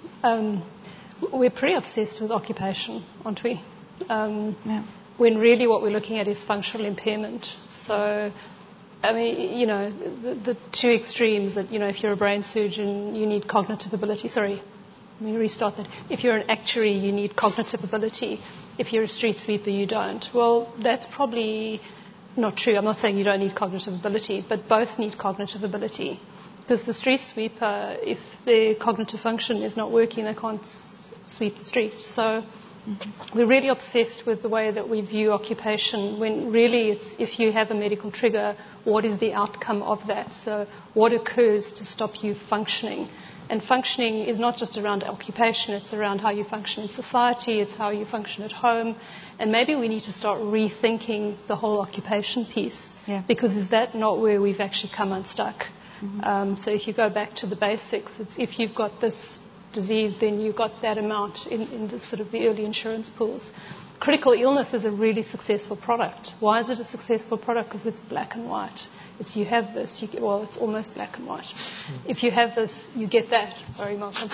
Um, we're pretty obsessed with occupation, aren't we? Um, yeah. When really what we're looking at is functional impairment. So, I mean, you know, the, the two extremes that, you know, if you're a brain surgeon, you need cognitive ability. Sorry, let me restart that. If you're an actuary, you need cognitive ability. If you're a street sweeper, you don't. Well, that's probably not true. I'm not saying you don't need cognitive ability, but both need cognitive ability. Because the street sweeper, if their cognitive function is not working, they can't s- sweep the street. So mm-hmm. we're really obsessed with the way that we view occupation, when really it's, if you have a medical trigger, what is the outcome of that? So what occurs to stop you functioning? And functioning is not just around occupation, it's around how you function in society, it's how you function at home. And maybe we need to start rethinking the whole occupation piece, yeah. because is that not where we've actually come unstuck? Mm-hmm. Um, so if you go back to the basics, it's if you've got this disease, then you've got that amount in, in the sort of the early insurance pools. Critical illness is a really successful product. Why is it a successful product? Because it's black and white. It's you have this, you get, well, it's almost black and white. Mm-hmm. If you have this, you get that. Sorry, Malcolm.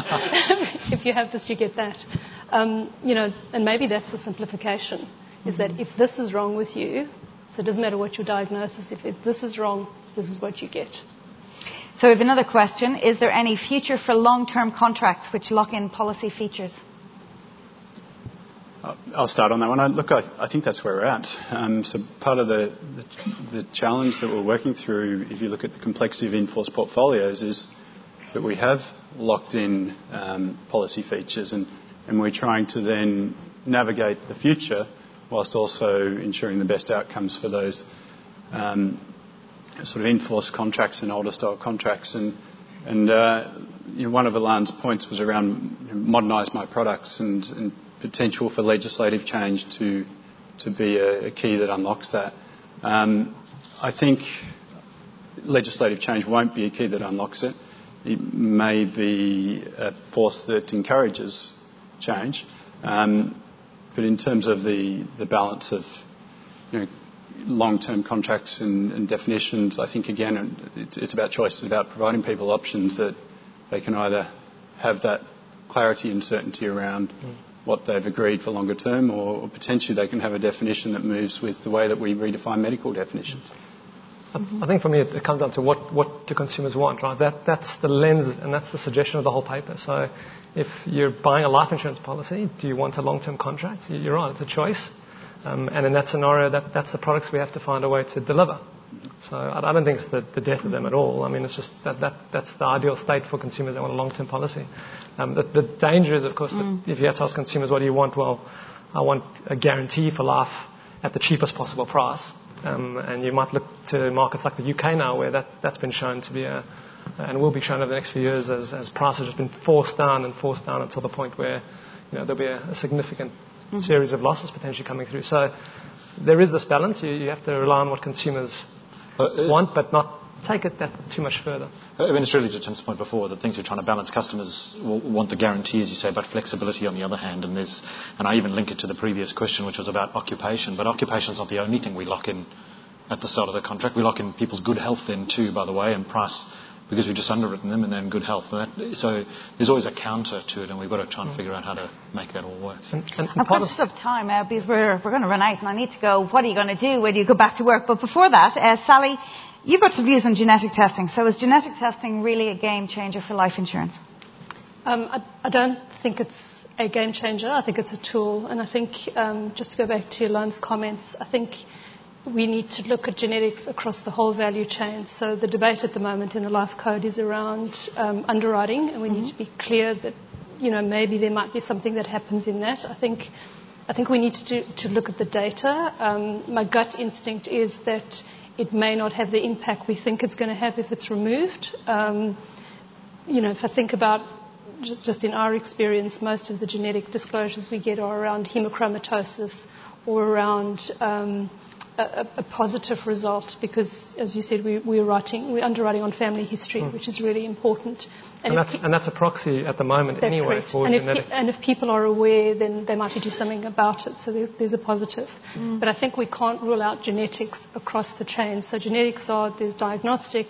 If you have this, you get that. Um, you know, and maybe that's the simplification, is mm-hmm. that if this is wrong with you, so it doesn't matter what your diagnosis, if, if this is wrong, this is what you get. So we have another question. Is there any future for long-term contracts which lock in policy features? I'll start on that one. I, look, I, I think that's where we're at. Um, so part of the, the, the challenge that we're working through, if you look at the complexity of in-force portfolios, is that we have locked in um, policy features, and, and we're trying to then navigate the future whilst also ensuring the best outcomes for those um, sort of in-force contracts and older style contracts. And, and uh, you know, one of Alain's points was around, you know, modernise my products and, and potential for legislative change to to be a, a key that unlocks that. Um, I think legislative change won't be a key that unlocks it. It may be a force that encourages change. Um, but in terms of the, the balance of, you know, long-term contracts and, and definitions, I think, again, it's, it's about choice. It's about providing people options that they can either have that clarity and certainty around mm. what they've agreed for longer term, or, or potentially they can have a definition that moves with the way that we redefine medical definitions. I think for me it comes down to what, what do consumers want, right? That, that's the lens and that's the suggestion of the whole paper. So if you're buying a life insurance policy, do you want a long-term contract? You're right, it's a choice. Um, and in that scenario, that, that's the products we have to find a way to deliver. So I, I don't think it's the, the death of them at all. I mean, it's just that, that that's the ideal state for consumers that want a long-term policy. Um, the, the danger is, of course, mm. that if you had to ask consumers, what do you want? Well, I want a guarantee for life at the cheapest possible price. Um, and you might look to markets like the U K now, where that, that's been shown to be a, and will be shown over the next few years as, as prices have been forced down and forced down until the point where, you know, there'll be a, a significant mm-hmm. series of losses potentially coming through. So there is this balance. You, you have to rely on what consumers uh, want, but not take it that too much further. I mean, it's really to Tim's point before, the things you're trying to balance. Customers want the guarantee, as you say, but flexibility on the other hand. And there's, and I even link it to the previous question, which was about occupation. But occupation is not the only thing we lock in at the start of the contract. We lock in people's good health then too, by the way, and price, because we've just underwritten them and they're in good health. And that, so there's always a counter to it, and we've got to try and figure out how to make that all work. And, and, and I'm conscious of time uh, because we're, we're going to run out, and I need to go. What are you going to do when you go back to work? But before that, uh, Sally, you've got some views on genetic testing. So is genetic testing really a game changer for life insurance? Um, I, I don't think it's a game changer. I think it's a tool. And I think, um, just to go back to Elaine's comments, I think we need to look at genetics across the whole value chain. So the debate at the moment in the Life Code is around um, underwriting, and we mm-hmm. need to be clear that, you know, maybe there might be something that happens in that. I think I think we need to, do, to look at the data. Um, my gut instinct is that it may not have the impact we think it's going to have if it's removed. Um, you know, if I think about j- just in our experience, most of the genetic disclosures we get are around hemochromatosis or around um, a, a positive result, because, as you said, we, we're writing, we're underwriting on family history, mm. which is really important. And, and, that's, pe- and that's a proxy at the moment that's anyway correct. for and genetic. If pe- and if people are aware, then they might be doing something about it. So there's, there's a positive. Mm. But I think we can't rule out genetics across the chain. So genetics are, there's diagnostic,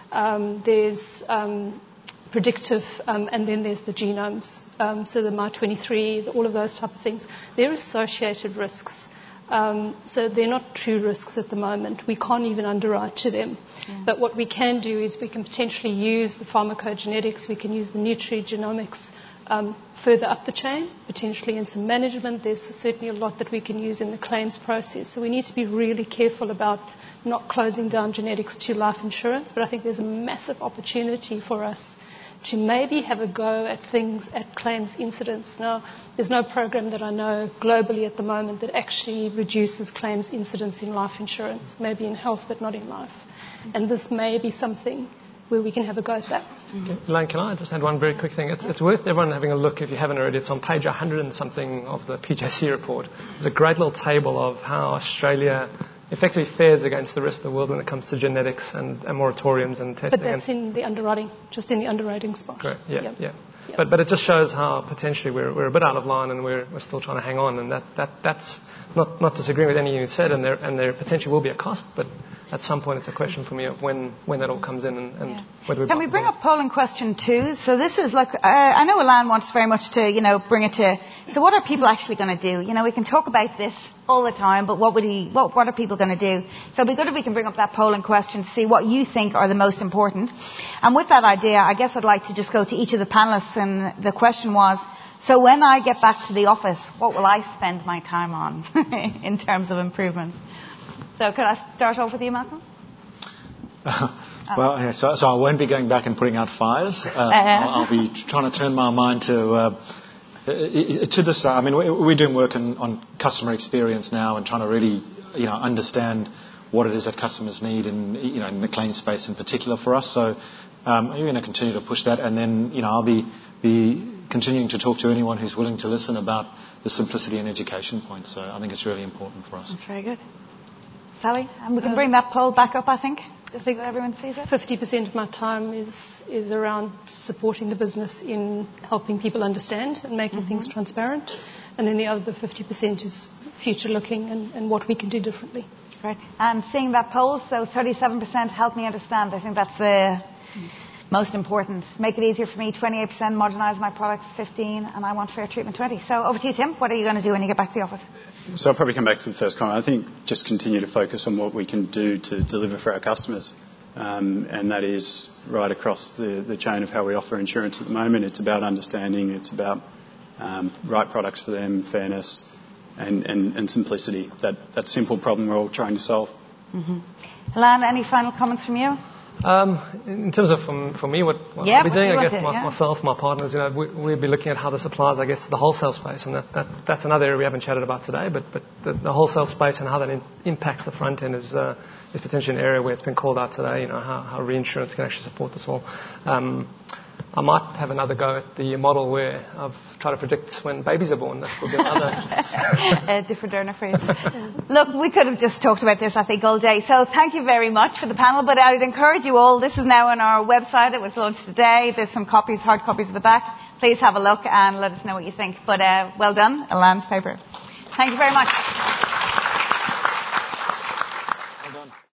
um, there's um, predictive, um, and then there's the genomes. Um, so the M Y twenty-three, all of those type of things. They're associated risks. Um, so they're not true risks at the moment. We can't even underwrite to them. Yeah. But what we can do is we can potentially use the pharmacogenetics, we can use the nutrigenomics um, further up the chain, potentially in some management. There's certainly a lot that we can use in the claims process. So we need to be really careful about not closing down genetics to life insurance. But I think there's a massive opportunity for us to maybe have a go at things, at claims incidents. Now, there's no program that I know globally at the moment that actually reduces claims incidents in life insurance, maybe in health but not in life. Mm-hmm. And this may be something where we can have a go at that. Mm-hmm. Elaine, can I just add one very quick thing? It's, it's worth everyone having a look if you haven't already. It's on page one hundred and something of the P J C report. There's a great little table of how Australia effectively fares against the rest of the world when it comes to genetics and, and moratoriums and testing. But that's in the underwriting, just in the underwriting spot. Correct, yeah, yeah. yeah. yeah. But, but it just shows how potentially we're, we're a bit out of line and we're, we're still trying to hang on. And that, that, that's not, not disagreeing with anything you said, and there, and there potentially will be a cost, but at some point it's a question for me of when, when that all comes in and, and yeah. whether we... Can we bring up polling question two? So this is like, uh, I know Elaine wants very much to, you know, bring it to, so what are people actually going to do? You know, we can talk about this all the time, but what would he, what, what are people going to do? So it'd be good if we can bring up that polling question to see what you think are the most important. And with that idea, I guess I'd like to just go to each of the panelists, and the question was, so when I get back to the office, what will I spend my time on in terms of improvements? So could I start off with you, Malcolm? Uh, well, yeah, so, so I won't be going back and putting out fires. Uh, uh, I'll, I'll be trying to turn my mind to uh, to this. I mean, we're doing work on, on customer experience now and trying to really, you know, understand what it is that customers need, in, you know, in the claim space in particular for us. So um, we're going to continue to push that, and then, you know, I'll be be continuing to talk to anyone who's willing to listen about the simplicity and education point. So I think it's really important for us. That's very good. Sally, and we can bring that poll back up, I think. I think everyone sees it. fifty percent of my time is, is around supporting the business in helping people understand and making mm-hmm. things transparent. And then the other fifty percent is future looking and, and what we can do differently. Right. And seeing that poll, so thirty-seven percent help me understand. I think that's the most important. Make it easier for me, twenty-eight percent modernise my products, fifteen, and I want fair treatment, twenty. So over to you, Tim. What are you going to do when you get back to the office? So I'll probably come back to the first comment. I think just continue to focus on what we can do to deliver for our customers. Um, and that is right across the, the chain of how we offer insurance at the moment. It's about understanding, it's about um, right products for them, fairness, and, and, and simplicity. That, that simple problem we're all trying to solve. Mm-hmm. Ilan, any final comments from you? Um, in terms of from, for me, what, what yeah, I'll be doing, I guess, it, my, yeah. myself, my partners, you know, we, we'll be looking at how this applies, I guess, to the wholesale space, and that, that that's another area we haven't chatted about today. But but the, the wholesale space and how that in, impacts the front end is uh, is potentially an area where it's been called out today. You know, how, how reinsurance can actually support this all. Um, I might have another go at the model where I've tried to predict when babies are born. That will be another a different earner phrase. Look, we could have just talked about this, I think, all day. So thank you very much for the panel. But I would encourage you all. This is now on our website. It was launched today. There's some copies, hard copies at the back. Please have a look and let us know what you think. But uh, well done, Ilan's paper. Thank you very much.